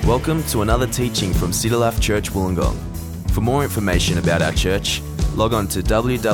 Welcome to another teaching from City Life Church Wollongong. For more information about our church, log on to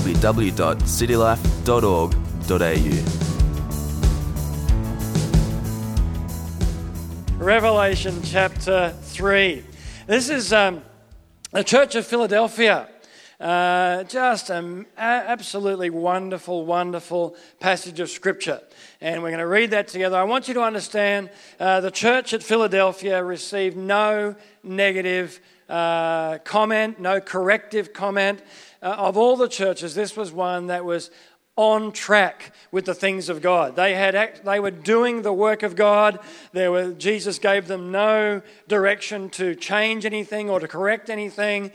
www.citylife.org.au. Revelation chapter 3. This is the Church of Philadelphia. Just an absolutely wonderful passage of Scripture. And we're going to read that together. I want you to understand the church at Philadelphia received no negative comment, no corrective comment. Of all the churches, this was one that was on track with the things of God. They were doing the work of God. Jesus gave them no direction to change anything or to correct anything.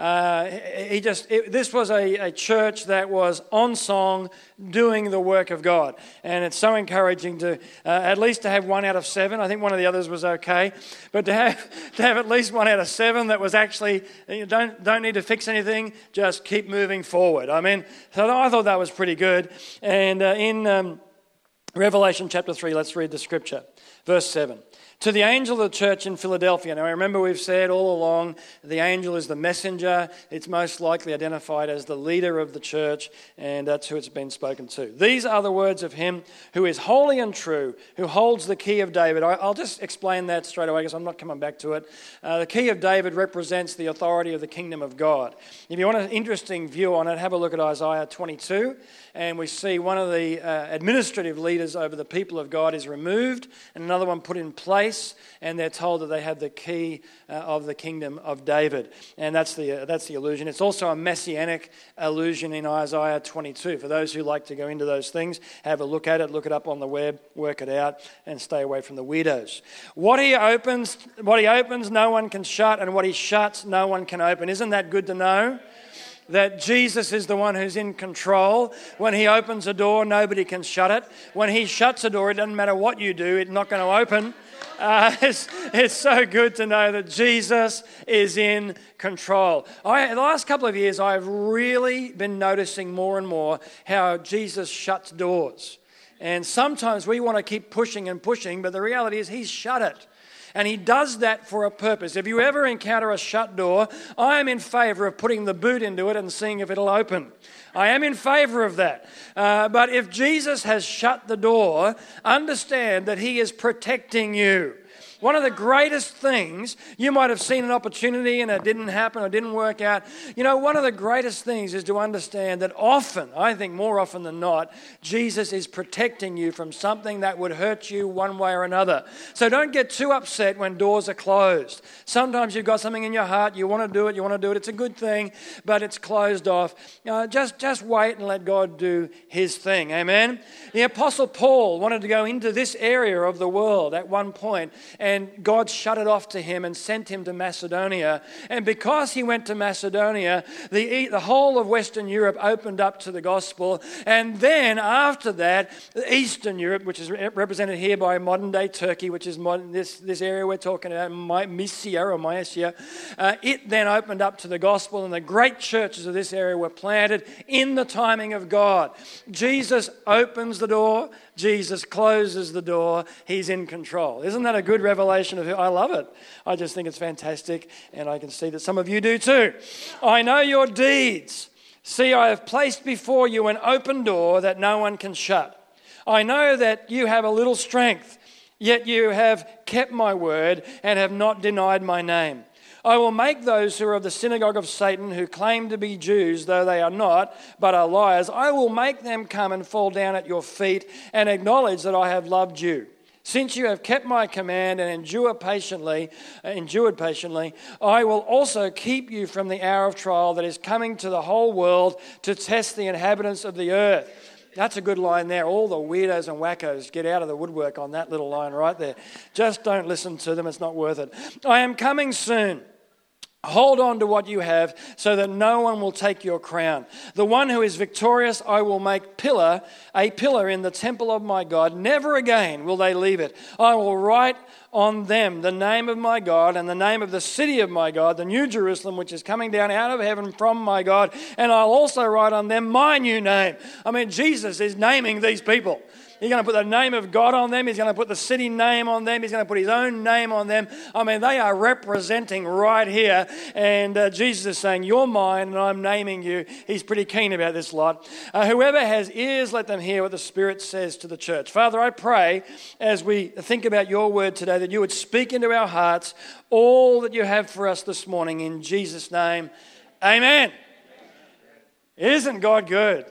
This was a church that was on song, doing the work of God. And it's so encouraging to at least to have 1 out of 7. I think one of the others was okay, but to have at least 1 out of 7 that was actually don't need to fix anything, just keep moving forward. I mean, so I thought that was pretty good. And in Revelation chapter 3, let's read the scripture. Verse 7. To the angel of the church in Philadelphia. Now, remember we've said all along, the angel is the messenger. It's most likely identified as the leader of the church, and that's who it's been spoken to. These are the words of him who is holy and true, who holds the key of David. I'll just explain that straight away because I'm not coming back to it. The key of David represents the authority of the kingdom of God. If you want an interesting view on it, have a look at Isaiah 22, and we see one of the administrative leaders over the people of God is removed, and another one put in place. And they're told that they have the key of the kingdom of David, and that's the allusion. It's also a messianic allusion in Isaiah 22. For those who like to go into those things, have a look at it, look it up on the web, work it out, and stay away from the weirdos. What he opens, no one can shut, and what he shuts, no one can open. Isn't that good to know? That Jesus is the one who's in control. When he opens a door, nobody can shut it. When he shuts a door, it doesn't matter what you do, it's not going to open. It's so good to know that Jesus is in control. The last couple of years, I've really been noticing more and more how Jesus shuts doors. And sometimes we want to keep pushing and pushing, but the reality is he's shut it. And he does that for a purpose. If you ever encounter a shut door, I am in favour of putting the boot into it and seeing if it'll open. I am in favour of that. But if Jesus has shut the door, understand that he is protecting you. One of the greatest things, you might have seen an opportunity and it didn't happen or didn't work out. You know, one of the greatest things is to understand that often, I think more often than not, Jesus is protecting you from something that would hurt you one way or another. So don't get too upset when doors are closed. Sometimes you've got something in your heart, you want to do it, it's a good thing, but it's closed off. Just wait and let God do his thing, amen? The Apostle Paul wanted to go into this area of the world at one point, and God shut it off to him and sent him to Macedonia. And because he went to Macedonia, the whole of Western Europe opened up to the gospel. And then after that, Eastern Europe, which is represented here by modern-day Turkey, which is this area we're talking about, Mysia, it then opened up to the gospel, and the great churches of this area were planted in the timing of God. Jesus opens the door. Jesus closes the door. He's in control. Isn't that a good revelation of who? I love it. I just think it's fantastic, and I can see that some of you do too. I know your deeds. See, I have placed before you an open door that no one can shut. I know that you have a little strength, yet you have kept my word and have not denied my name. I will make those who are of the synagogue of Satan, who claim to be Jews, though they are not, but are liars, I will make them come and fall down at your feet and acknowledge that I have loved you. Since you have kept my command and endured patiently, I will also keep you from the hour of trial that is coming to the whole world to test the inhabitants of the earth. That's a good line there. All the weirdos and wackos get out of the woodwork on that little line right there. Just don't listen to them. It's not worth it. I am coming soon. Hold on to what you have so that no one will take your crown. The one who is victorious I will make a pillar in the temple of my God. Never again will they leave it. I will write on them the name of my God and the name of the city of my God, the new Jerusalem, which is coming down out of heaven from my God, and I'll also write on them my new name. I mean, Jesus is naming these people. He's going to put the name of God on them. He's going to put the city name on them. He's going to put his own name on them. I mean, they are representing right here. And Jesus is saying, you're mine and I'm naming you. He's pretty keen about this lot. Whoever has ears, let them hear what the Spirit says to the church. Father, I pray as we think about your word today that you would speak into our hearts all that you have for us this morning. In Jesus' name, amen. Isn't God good?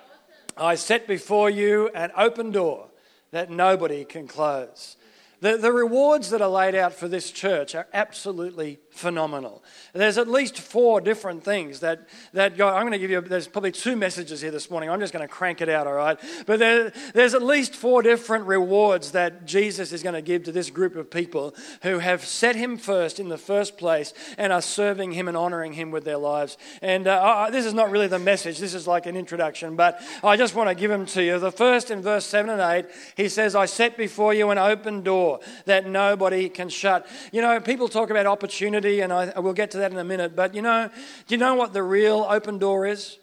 I set before you an open door that nobody can close. The rewards that are laid out for this church are absolutely phenomenal. There's at least 4 different things that God, I'm going to give you, there's probably 2 messages here this morning. I'm just going to crank it out, all right? But there's at least 4 different rewards that Jesus is going to give to this group of people who have set him first in the first place and are serving him and honoring him with their lives. And this is not really the message. This is like an introduction, but I just want to give them to you. The first in verse 7 and 8, he says, I set before you an open door that nobody can shut. You know, people talk about opportunity, and I will get to that in a minute, but do you know what the real open door is?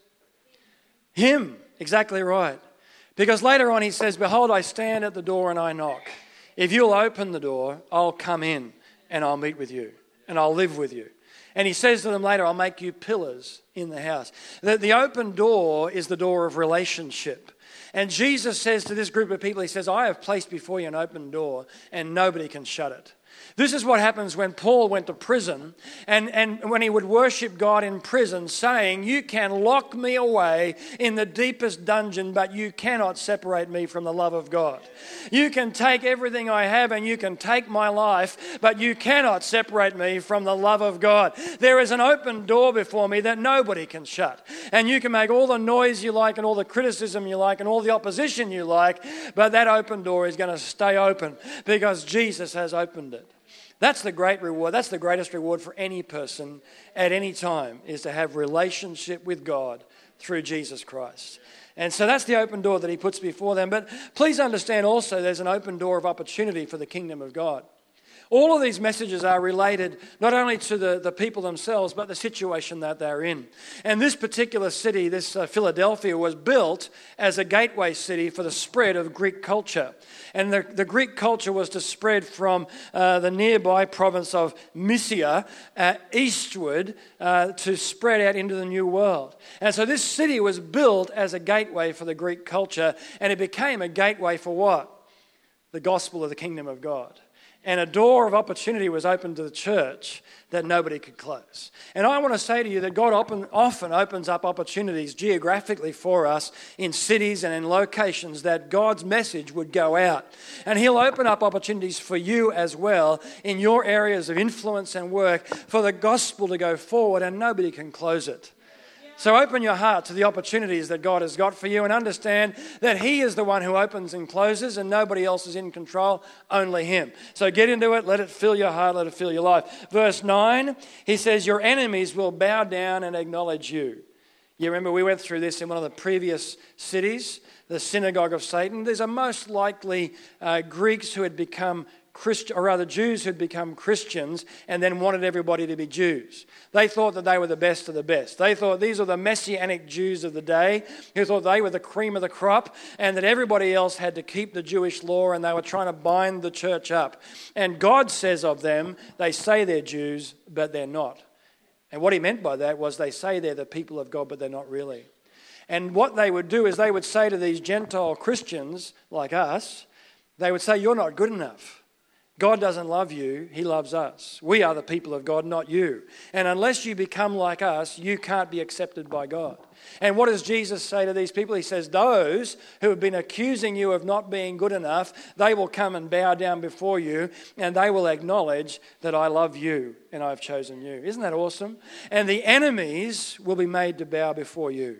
Him. Exactly right. Because later on he says, behold, I stand at the door and I knock. If you'll open the door, I'll come in and I'll meet with you and I'll live with you. And he says to them later, I'll make you pillars in the house. The open door is the door of relationship. And Jesus says to this group of people, he says, I have placed before you an open door and nobody can shut it. This is what happens when Paul went to prison and when he would worship God in prison, saying, you can lock me away in the deepest dungeon, but you cannot separate me from the love of God. You can take everything I have and you can take my life, but you cannot separate me from the love of God. There is an open door before me that nobody can shut. And you can make all the noise you like and all the criticism you like and all the opposition you like, but that open door is going to stay open because Jesus has opened it. That's the great reward. That's the greatest reward for any person at any time, is to have relationship with God through Jesus Christ. And so that's the open door that he puts before them. But please understand also there's an open door of opportunity for the kingdom of God. All of these messages are related not only to the people themselves, but the situation that they're in. And this particular city, this Philadelphia, was built as a gateway city for the spread of Greek culture. And the Greek culture was to spread from the nearby province of Mysia eastward to spread out into the New World. And so this city was built as a gateway for the Greek culture, and it became a gateway for what? The gospel of the kingdom of God. And a door of opportunity was opened to the church that nobody could close. And I want to say to you that God often opens up opportunities geographically for us in cities and in locations that God's message would go out. And he'll open up opportunities for you as well in your areas of influence and work for the gospel to go forward, and nobody can close it. So open your heart to the opportunities that God has got for you and understand that he is the one who opens and closes and nobody else is in control, only him. So get into it, let it fill your heart, let it fill your life. Verse 9, he says, your enemies will bow down and acknowledge you. You remember we went through this in one of the previous cities, the synagogue of Satan. These are most likely Greeks who had become Christian, or rather Jews who'd become Christians and then wanted everybody to be Jews. They thought that they were the best of the best. They thought these are the messianic Jews of the day who thought they were the cream of the crop and that everybody else had to keep the Jewish law, and they were trying to bind the church up. And God says of them, they say they're Jews, but they're not. And what he meant by that was they say they're the people of God, but they're not really. And what they would do is they would say to these Gentile Christians like us, they would say, you're not good enough. God doesn't love you, he loves us. We are the people of God, not you. And unless you become like us, you can't be accepted by God. And what does Jesus say to these people? He says, those who have been accusing you of not being good enough, they will come and bow down before you, and they will acknowledge that I love you and I've chosen you. Isn't that awesome? And the enemies will be made to bow before you.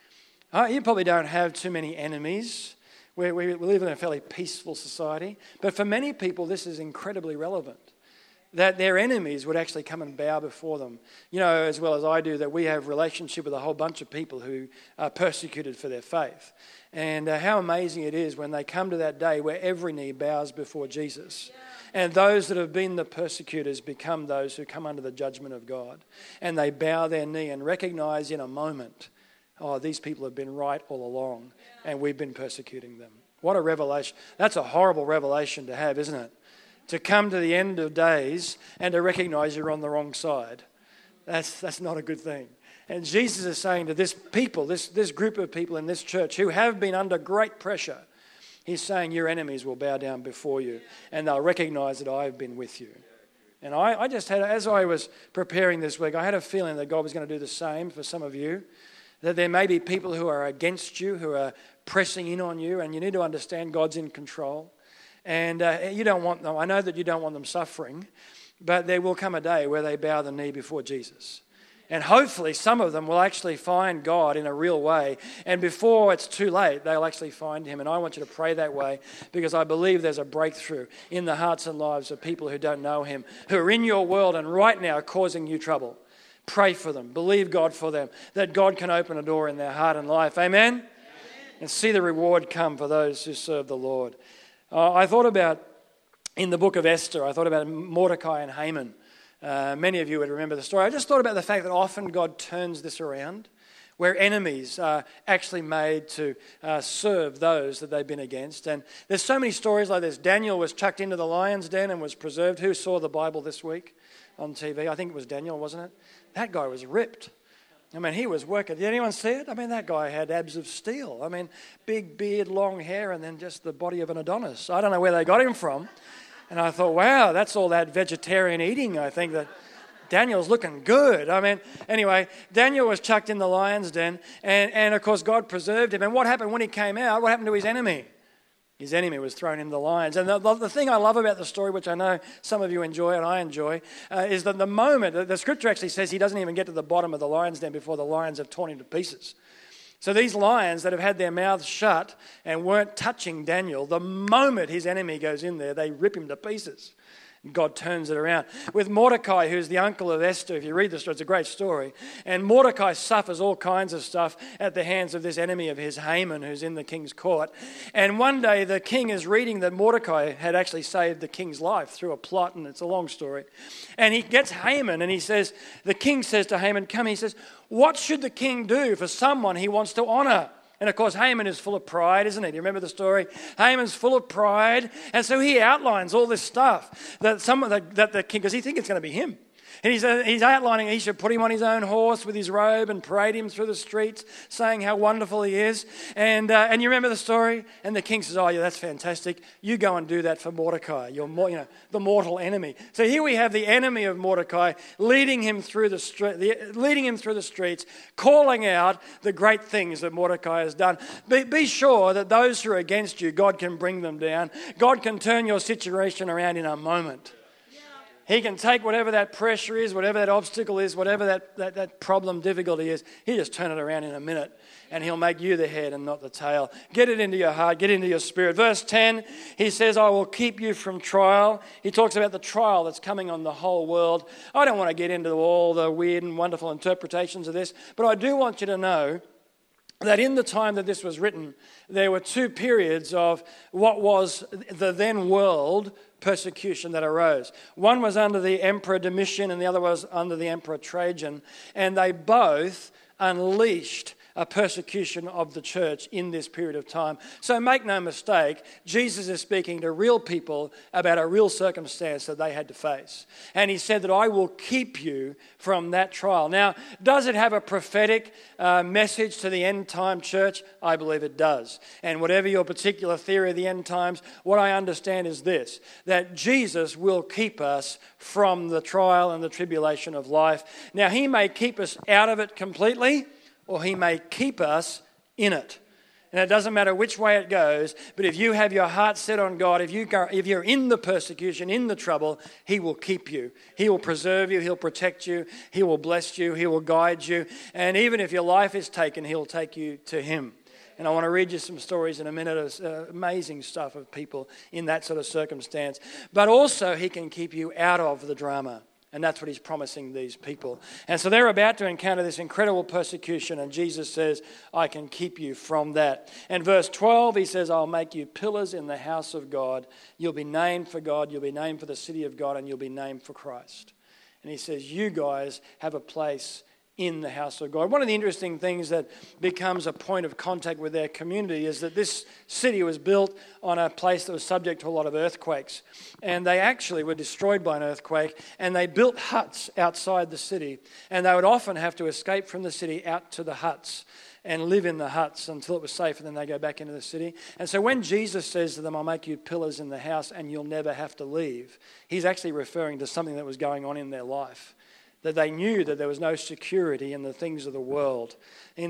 You probably don't have too many enemies. We live in a fairly peaceful society. But for many people, this is incredibly relevant, that their enemies would actually come and bow before them. You know, as well as I do, that we have relationship with a whole bunch of people who are persecuted for their faith. And how amazing it is when they come to that day where every knee bows before Jesus. And those that have been the persecutors become those who come under the judgment of God. And they bow their knee and recognize in a moment, oh, these people have been right all along and we've been persecuting them. What a revelation. That's a horrible revelation to have, isn't it? To come to the end of days and to recognize you're on the wrong side. That's not a good thing. And Jesus is saying to this people, this group of people in this church who have been under great pressure, he's saying your enemies will bow down before you and they'll recognize that I've been with you. And I just had, as I was preparing this week, I had a feeling that God was going to do the same for some of you. That there may be people who are against you, who are pressing in on you, and you need to understand God's in control. And you don't want them, I know that you don't want them suffering, but there will come a day where they bow the knee before Jesus. And hopefully some of them will actually find God in a real way. And before it's too late, they'll actually find him. And I want you to pray that way because I believe there's a breakthrough in the hearts and lives of people who don't know him, who are in your world and right now causing you trouble. Pray for them. Believe God for them, that God can open a door in their heart and life. Amen? Amen. And see the reward come for those who serve the Lord. I thought about, in the book of Esther, I thought about Mordecai and Haman. Many of you would remember the story. I just thought about the fact that often God turns this around, where enemies are actually made to serve those that they've been against. And there's so many stories like this. Daniel was chucked into the lion's den and was preserved. Who saw the Bible this week on TV? I think it was Daniel, wasn't it? That guy was ripped. I mean, he was working. Did anyone see it? I mean, that guy had abs of steel. I mean, big beard, long hair, and then just the body of an Adonis. I don't know where they got him from. And I thought, wow, that's all that vegetarian eating. I think that Daniel's looking good. I mean, anyway, Daniel was chucked in the lion's den, and of course, God preserved him. And what happened when he came out? What happened to his enemy? His enemy was thrown into the lions. And the thing I love about the story, which I know some of you enjoy and I enjoy, is that the moment, the scripture actually says he doesn't even get to the bottom of the lion's den before the lions have torn him to pieces. So these lions that have had their mouths shut and weren't touching Daniel, the moment his enemy goes in there, they rip him to pieces. God turns it around. With Mordecai, who's the uncle of Esther, if you read the story, it's a great story. And Mordecai suffers all kinds of stuff at the hands of this enemy of his, Haman, who's in the king's court. And one day the king is reading that Mordecai had actually saved the king's life through a plot, and it's a long story. And he gets Haman, and the king says to Haman, come, he says, what should the king do for someone he wants to honor? And of course, Haman is full of pride, isn't he? Do you remember the story? Haman's full of pride. And so he outlines all this stuff that the king, because he thinks it's going to be him. And he's outlining he should put him on his own horse with his robe and parade him through the streets, saying how wonderful he is. And you remember the story? And the king says, oh, yeah, that's fantastic. You go and do that for Mordecai, the mortal enemy. So here we have the enemy of Mordecai leading him through the streets, calling out the great things that Mordecai has done. Be sure that those who are against you, God can bring them down. God can turn your situation around in a moment. He can take whatever that pressure is, whatever that obstacle is, whatever that problem, difficulty is. He'll just turn it around in a minute and he'll make you the head and not the tail. Get it into your heart, get it into your spirit. Verse 10, he says, I will keep you from trial. He talks about the trial that's coming on the whole world. I don't want to get into all the weird and wonderful interpretations of this, but I do want you to know that in the time that this was written, there were two periods of what was the then world persecution that arose. One was under the Emperor Domitian and the other was under the Emperor Trajan, and they both unleashed a persecution of the church in this period of time. So make no mistake, Jesus is speaking to real people about a real circumstance that they had to face. And he said that I will keep you from that trial. Now, does it have a prophetic message to the end time church? I believe it does. And whatever your particular theory of the end times, what I understand is this, that Jesus will keep us from the trial and the tribulation of life. Now, he may keep us out of it completely, or he may keep us in it. And it doesn't matter which way it goes, but if you have your heart set on God, if you're in the persecution, in the trouble, he will keep you. He will preserve you, he'll protect you, he will bless you, he will guide you. And even if your life is taken, he'll take you to him. And I want to read you some stories in a minute of amazing stuff of people in that sort of circumstance. But also he can keep you out of the drama, And that's what he's promising these people. And so they're about to encounter this incredible persecution, and Jesus says, I can keep you from that. And verse 12, he says, I'll make you pillars in the house of God. You'll be named for God, you'll be named for the city of God, and you'll be named for Christ. And he says, you guys have a place in the house of God. One of the interesting things that becomes a point of contact with their community is that this city was built on a place that was subject to a lot of earthquakes. And they actually were destroyed by an earthquake, and they built huts outside the city. And they would often have to escape from the city out to the huts and live in the huts until it was safe, and then they go back into the city. And so when Jesus says to them, I'll make you pillars in the house and you'll never have to leave, he's actually referring to something that was going on in their life. That they knew that there was no security in the things of the world, in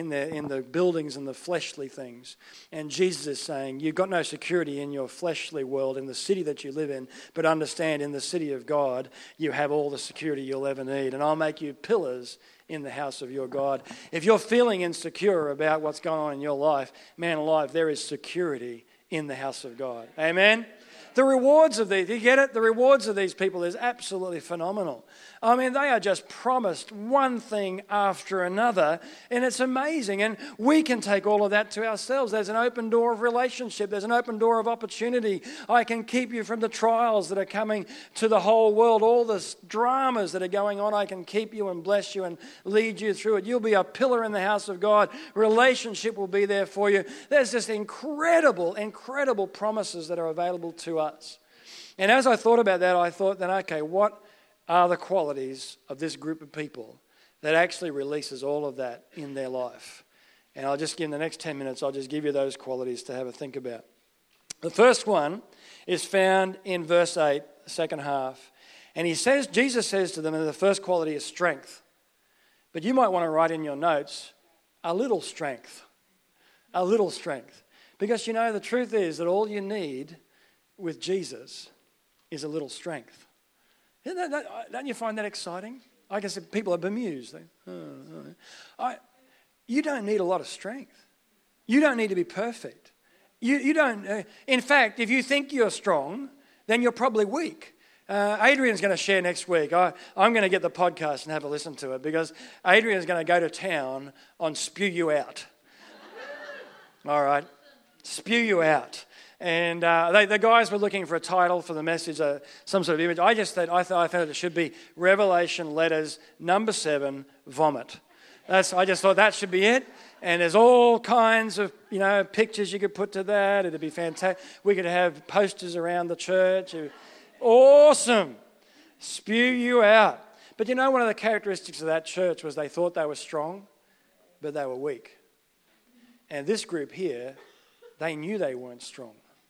the buildings and the fleshly things. And Jesus is saying, you've got no security in your fleshly world, in the city that you live in, but understand in the city of God, you have all the security you'll ever need. And I'll make you pillars in the house of your God. If you're feeling insecure about what's going on in your life, man alive, there is security in the house of God. Amen? The rewards of these, you get it? The rewards of these people is absolutely phenomenal. I mean, they are just promised one thing after another, and it's amazing. And we can take all of that to ourselves. There's an open door of relationship. There's an open door of opportunity. I can keep you from the trials that are coming to the whole world, all the dramas that are going on. I can keep you and bless you and lead you through it. You'll be a pillar in the house of God. Relationship will be there for you. There's just incredible, incredible promises that are available to us. And as I thought about that, I thought then, okay, what are the qualities of this group of people that actually releases all of that in their life? And I'll just give in the next 10 minutes, I'll just give you those qualities to have a think about. The first one is found in verse 8, the second half. And Jesus says to them that the first quality is strength. But you might want to write in your notes, a little strength. A little strength. Because the truth is that all you need with Jesus is a little strength. Don't you find that exciting? I guess people are bemused. You don't need a lot of strength. You don't need to be perfect. You don't. In fact, if you think you're strong, then you're probably weak. Adrian's going to share next week. I'm going to get the podcast and have a listen to it because Adrian's going to go to town on Spew You Out. All right? Spew You Out. And the guys were looking for a title for the message, some sort of image. I thought it should be Revelation Letters number 7, Vomit. I just thought that should be it. And there's all kinds of pictures you could put to that. It'd be fantastic. We could have posters around the church. Awesome. Spew you out. But one of the characteristics of that church was they thought they were strong, but they were weak. And this group here, they knew they weren't strong.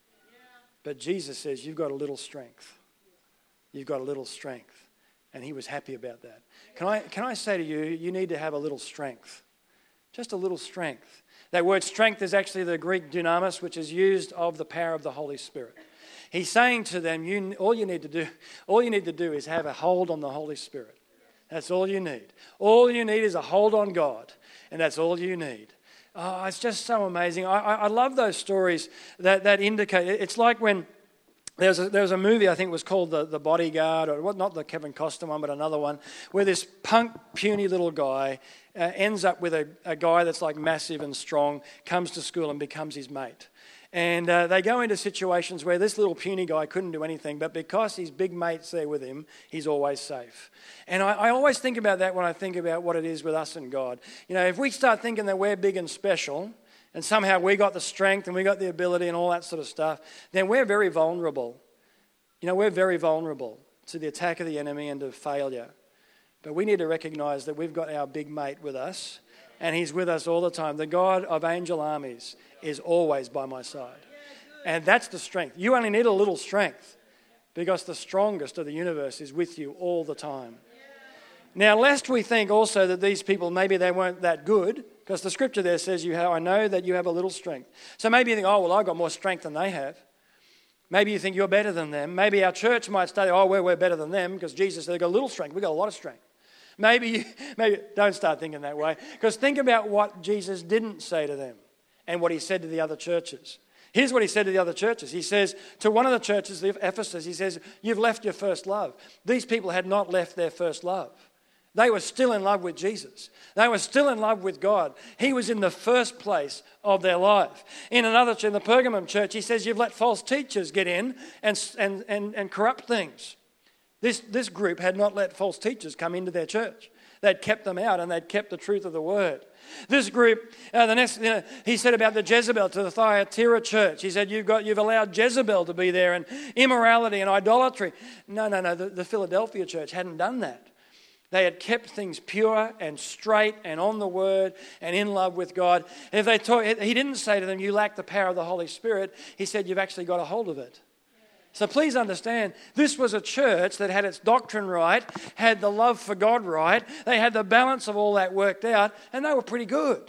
But Jesus says, you've got a little strength. You've got a little strength. And he was happy about that. Can I say to you, you need to have a little strength. Just a little strength. That word strength is actually the Greek dunamis, which is used of the power of the Holy Spirit. He's saying to them, all you need to do is have a hold on the Holy Spirit. That's all you need. All you need is a hold on God. And that's all you need. Oh, it's just so amazing. I love those stories that indicate. It's like when there was a movie, I think it was called The Bodyguard, or not the Kevin Costner one, but another one, where this punk, puny little guy ends up with a guy that's like massive and strong, comes to school and becomes his mate. And they go into situations where this little puny guy couldn't do anything, but because his big mate's there with him, he's always safe. And I always think about that when I think about what it is with us and God. If we start thinking that we're big and special, and somehow we got the strength and we got the ability and all that sort of stuff, then we're very vulnerable. We're very vulnerable to the attack of the enemy and to failure. But we need to recognize that we've got our big mate with us, and he's with us all the time. The God of angel armies is always by my side. And that's the strength. You only need a little strength because the strongest of the universe is with you all the time. Now, lest we think also that these people, maybe they weren't that good, because the scripture there says, I know that you have a little strength. So maybe you think, I've got more strength than they have. Maybe you think you're better than them. Maybe our church might say, we're better than them because Jesus said they've got a little strength. We've got a lot of strength. Maybe don't start thinking that way, because think about what Jesus didn't say to them and what he said to the other churches. Here's what he said to the other churches. He says to one of the churches, Ephesus, he says, you've left your first love. These people had not left their first love. They were still in love with Jesus. They were still in love with God. He was in the first place of their life. In the Pergamum church, he says, you've let false teachers get in and corrupt things. This group had not let false teachers come into their church. They'd kept them out and they'd kept the truth of the word. This group, he said about the Jezebel to the Thyatira church. He said, you've allowed Jezebel to be there and immorality and idolatry. No. The Philadelphia church hadn't done that. They had kept things pure and straight and on the word and in love with God. He didn't say to them, you lack the power of the Holy Spirit. He said, you've actually got a hold of it. So please understand, this was a church that had its doctrine right, had the love for God right, they had the balance of all that worked out, and they were pretty good.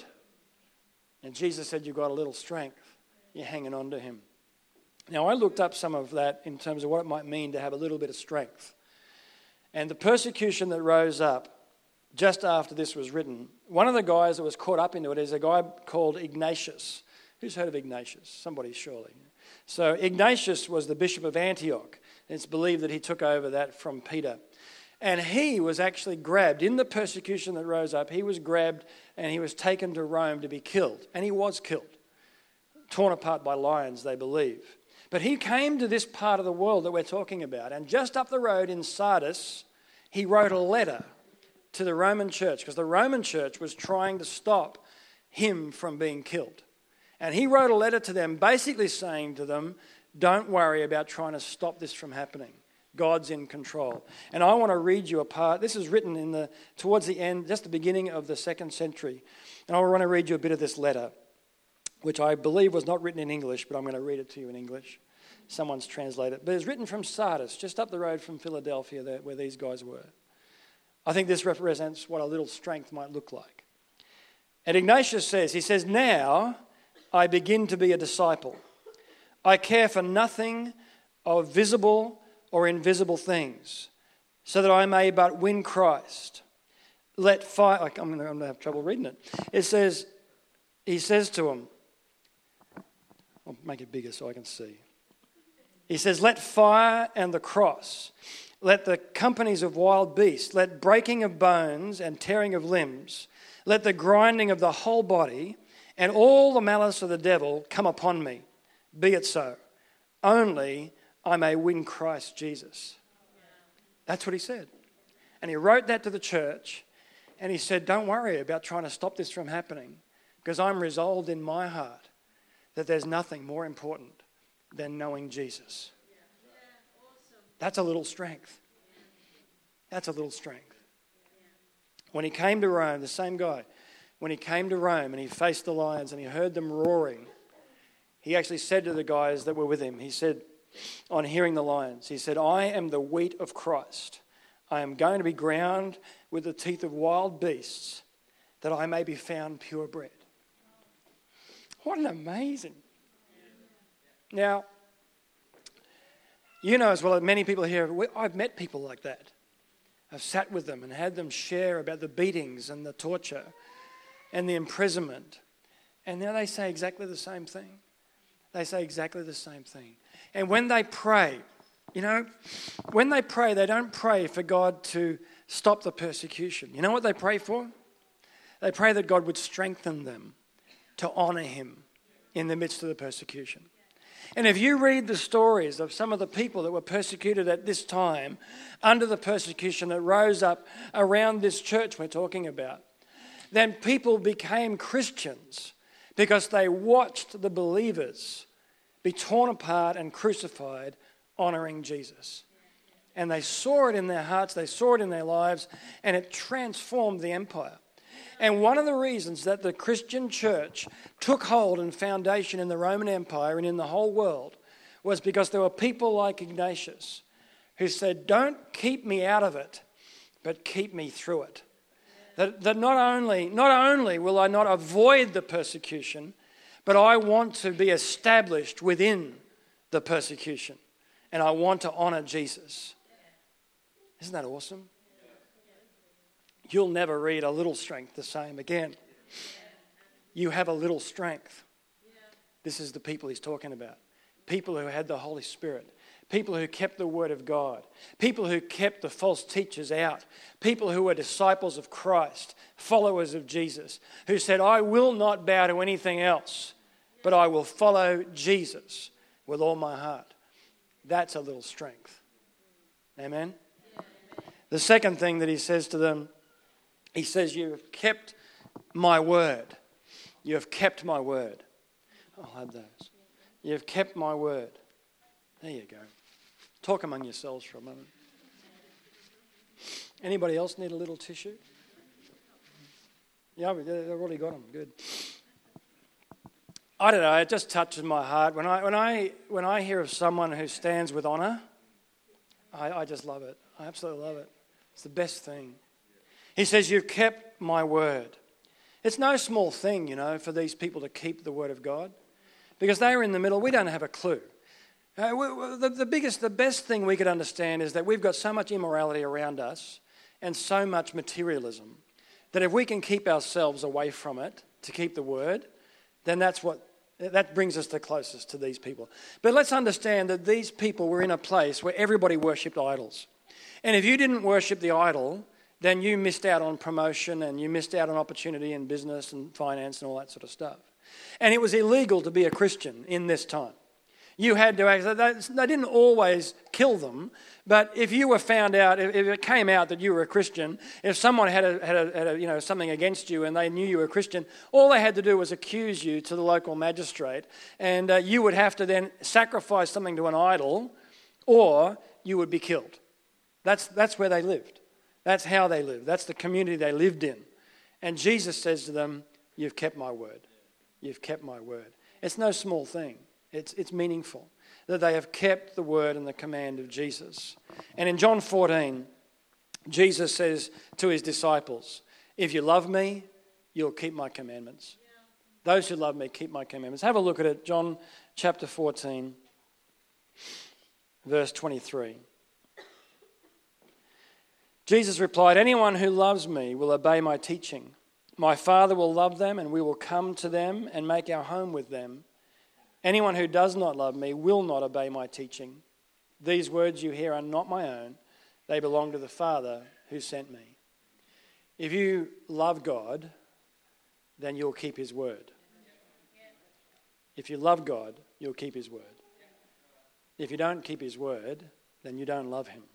And Jesus said, you've got a little strength. You're hanging on to him. Now, I looked up some of that in terms of what it might mean to have a little bit of strength. And the persecution that rose up just after this was written, one of the guys that was caught up into it is a guy called Ignatius. Who's heard of Ignatius? Somebody surely. So Ignatius was the bishop of Antioch. It's believed that he took over that from Peter. And he was actually grabbed in the persecution that rose up. He was grabbed and he was taken to Rome to be killed. And he was killed, torn apart by lions, they believe. But he came to this part of the world that we're talking about. And just up the road in Sardis, he wrote a letter to the Roman church because the Roman church was trying to stop him from being killed. And he wrote a letter to them basically saying to them, don't worry about trying to stop this from happening. God's in control. And I want to read you a part. This is written towards the end, just the beginning of the 2nd century. And I want to read you a bit of this letter, which I believe was not written in English, but I'm going to read it to you in English. Someone's translated it. But it's written from Sardis, just up the road from Philadelphia, where these guys were. I think this represents what a little strength might look like. And Ignatius says, now I begin to be a disciple. I care for nothing of visible or invisible things, so that I may but win Christ. Let fire... I'm going to have trouble reading it. He says to him... I'll make it bigger so I can see. He says, let fire and the cross, let the companies of wild beasts, let breaking of bones and tearing of limbs, let the grinding of the whole body and all the malice of the devil come upon me. Be it so. Only I may win Christ Jesus. That's what he said. And he wrote that to the church and he said, don't worry about trying to stop this from happening because I'm resolved in my heart that there's nothing more important than knowing Jesus. That's a little strength. That's a little strength. When he came to Rome, the same guy, when he came to Rome and he faced the lions and he heard them roaring, he actually said to the guys that were with him, he said, on hearing the lions, he said, I am the wheat of Christ. I am going to be ground with the teeth of wild beasts that I may be found pure bread. What an amazing... Now, you know as well as many people here, I've met people like that. I've sat with them and had them share about the beatings and the torture and the imprisonment. And now they say exactly the same thing. They say exactly the same thing. And when they pray, when they pray, they don't pray for God to stop the persecution. You know what they pray for? They pray that God would strengthen them to honour him in the midst of the persecution. And if you read the stories of some of the people that were persecuted at this time, under the persecution that rose up around this church we're talking about, then people became Christians because they watched the believers be torn apart and crucified, honouring Jesus. And they saw it in their hearts, they saw it in their lives, and it transformed the empire. And one of the reasons that the Christian church took hold and foundation in the Roman Empire and in the whole world was because there were people like Ignatius who said, don't keep me out of it, but keep me through it. That not only will I not avoid the persecution, but I want to be established within the persecution. And I want to honour Jesus. Isn't that awesome? You'll never read a little strength the same again. You have a little strength This is the people he's talking about. People who had the Holy Spirit. People who kept the word of God. People who kept the false teachers out. People who were disciples of Christ, followers of Jesus, who said, I will not bow to anything else, but I will follow Jesus with all my heart. That's a little strength. Amen? The second thing that he says to them, he says, you have kept my word. You have kept my word. I'll have those. You have kept my word. There you go. Talk among yourselves for a moment. Anybody else need a little tissue? Yeah, they've already got them. Good. I don't know. It just touches my heart when I hear of someone who stands with honour. I just love it. I absolutely love it. It's the best thing. He says, "You've kept my word." It's no small thing, for these people to keep the word of God, because they are in the middle. We don't have a clue. The best thing we could understand is that we've got so much immorality around us and so much materialism that if we can keep ourselves away from it to keep the word, then that brings us the closest to these people. But let's understand that these people were in a place where everybody worshipped idols. And if you didn't worship the idol, then you missed out on promotion and you missed out on opportunity in business and finance and all that sort of stuff. And it was illegal to be a Christian in this time. You had to, they didn't always kill them, but if you were found out, if it came out that you were a Christian, if someone had something against you and they knew you were a Christian, all they had to do was accuse you to the local magistrate, and you would have to then sacrifice something to an idol, or you would be killed. That's where they lived. That's how they lived. That's the community they lived in. And Jesus says to them, "You've kept my word. You've kept my word." It's no small thing. It's meaningful that they have kept the word and the command of Jesus. And in John 14, Jesus says to his disciples, "If you love me, you'll keep my commandments." Yeah. Those who love me keep my commandments. Have a look at it. John chapter 14, verse 23. Jesus replied, "Anyone who loves me will obey my teaching. My Father will love them, and we will come to them and make our home with them. Anyone who does not love me will not obey my teaching. These words you hear are not my own. They belong to the Father who sent me." If you love God, then you'll keep his word. If you love God, you'll keep his word. If you don't keep his word, then you don't love him.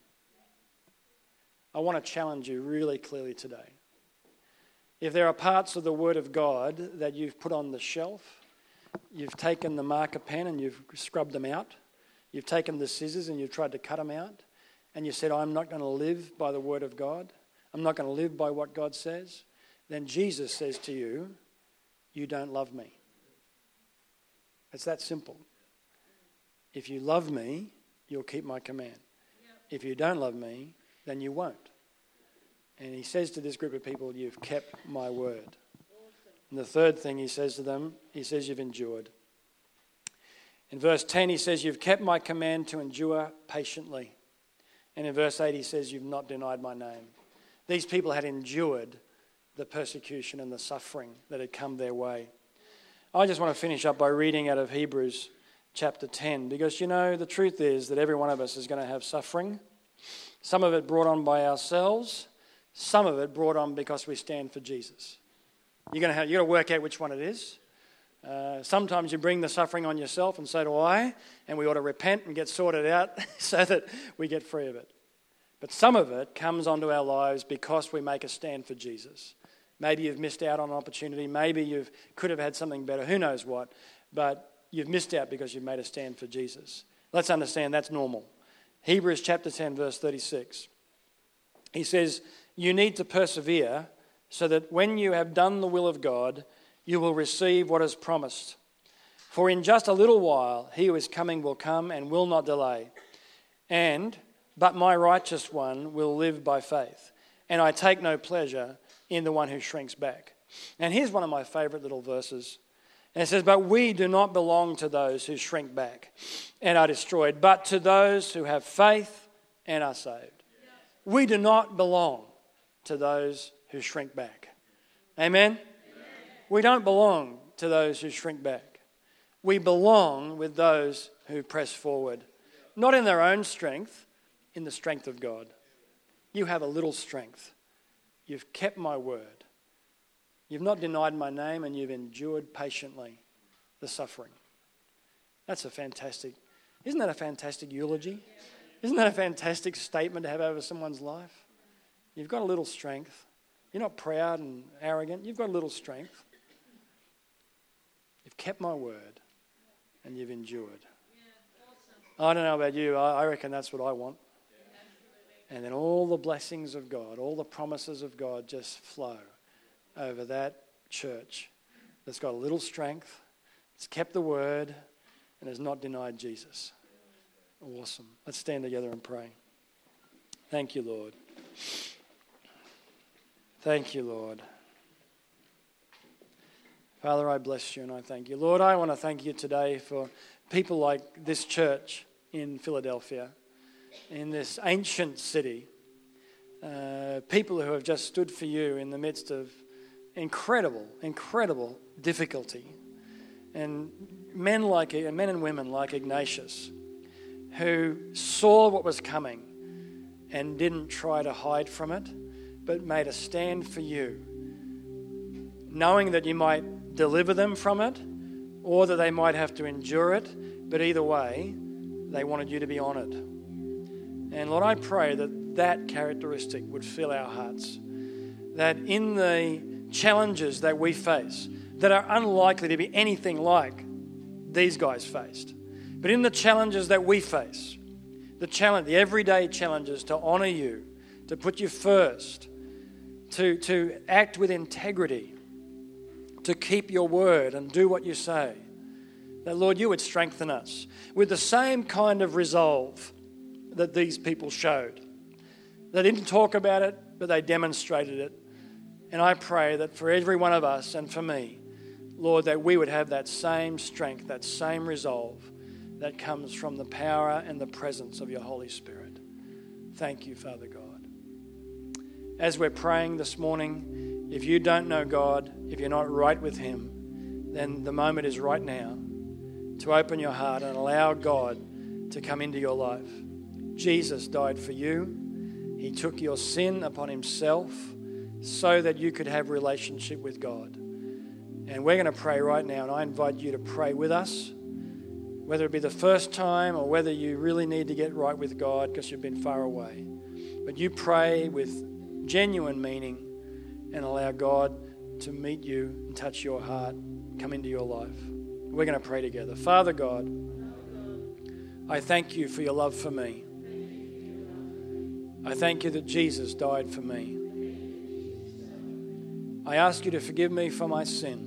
I want to challenge you really clearly today. If there are parts of the word of God that you've put on the shelf, you've taken the marker pen and you've scrubbed them out, you've taken the scissors and you've tried to cut them out, and you said, "I'm not going to live by the word of God, I'm not going to live by what God says," then Jesus says to you, "You don't love me." It's that simple. If you love me, you'll keep my command. If you don't love me, then you won't. And he says to this group of people, "You've kept my word." And the third thing he says to them, he says, "You've endured." In verse 10, he says, "You've kept my command to endure patiently." And in verse 8, he says, "You've not denied my name." These people had endured the persecution and the suffering that had come their way. I just want to finish up by reading out of Hebrews chapter 10, because the truth is that every one of us is going to have suffering. Some of it brought on by ourselves, some of it brought on because we stand for Jesus. You've got to work out which one it is. Sometimes you bring the suffering on yourself, and so do I, and we ought to repent and get sorted out so that we get free of it. But some of it comes onto our lives because we make a stand for Jesus. Maybe you've missed out on an opportunity. Maybe you could have had something better. Who knows what? But you've missed out because you've made a stand for Jesus. Let's understand that's normal. Hebrews chapter 10, verse 36. He says, "You need to persevere so that when you have done the will of God, you will receive what is promised. For in just a little while, he who is coming will come and will not delay. But my righteous one will live by faith. And I take no pleasure in the one who shrinks back." And here's one of my favourite little verses. And it says, "But we do not belong to those who shrink back and are destroyed, but to those who have faith and are saved." We do not belong to those who shrink back. Amen? We don't belong to those who shrink back. We belong with those who press forward, not in their own strength, in the strength of God. You have a little strength. You've kept my word. You've not denied my name, and you've endured patiently the suffering. That's isn't that a fantastic eulogy? Isn't that a fantastic statement to have over someone's life? You've got a little strength. You're not proud and arrogant. You've got a little strength. You've kept my word and you've endured. I don't know about you. I reckon that's what I want. And then all the blessings of God, all the promises of God just flow over that church that's got a little strength, it's kept the word, and has not denied Jesus. Awesome. Let's stand together and pray. Thank you, Lord. Thank you, Lord. Father, I bless you and I thank you. Lord, I want to thank you today for people like this church in Philadelphia, in this ancient city, people who have just stood for you in the midst of incredible difficulty. And men and women like Ignatius, who saw what was coming and didn't try to hide from it, but made a stand for you, knowing that you might deliver them from it or that they might have to endure it, but either way, they wanted you to be honoured. And Lord, I pray that characteristic would fill our hearts, that in the challenges that we face, that are unlikely to be anything like these guys faced, but in the challenges that we face, the everyday challenges to honour you, to put you first, to act with integrity, to keep your word and do what you say, that, Lord, you would strengthen us with the same kind of resolve that these people showed. They didn't talk about it, but they demonstrated it. And I pray that for every one of us and for me, Lord, that we would have that same strength, that same resolve that comes from the power and the presence of your Holy Spirit. Thank you, Father God. As we're praying this morning, if you don't know God, if you're not right with him, then the moment is right now to open your heart and allow God to come into your life. Jesus died for you. He took your sin upon himself so that you could have relationship with God. And we're going to pray right now, and I invite you to pray with us, whether it be the first time or whether you really need to get right with God because you've been far away. But you pray with genuine meaning and allow God to meet you and touch your heart, come into your life. We're going to pray together. Father God, I thank you for your love for me. I thank you that Jesus died for me. I ask you to forgive me for my sin.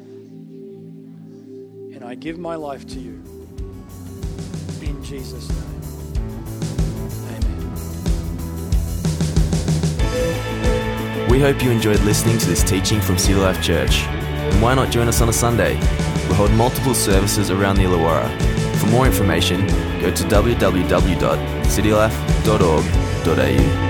And I give my life to you. In Jesus' name. Amen. We hope you enjoyed listening to this teaching from City Life Church. And why not join us on a Sunday? We hold multiple services around the Illawarra. For more information, go to www.citylife.org.au.